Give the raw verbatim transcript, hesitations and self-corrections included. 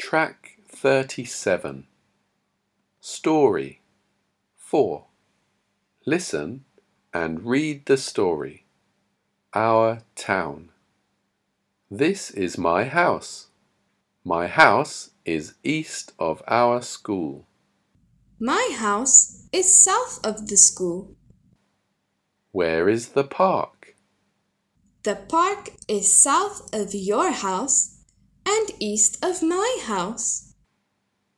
Track thirty-seven. Story four. Listen and read the story. Our town. This is my house. My house is east of our school. My house is south of the school. Where is the park? The park is south of your house and east of my house.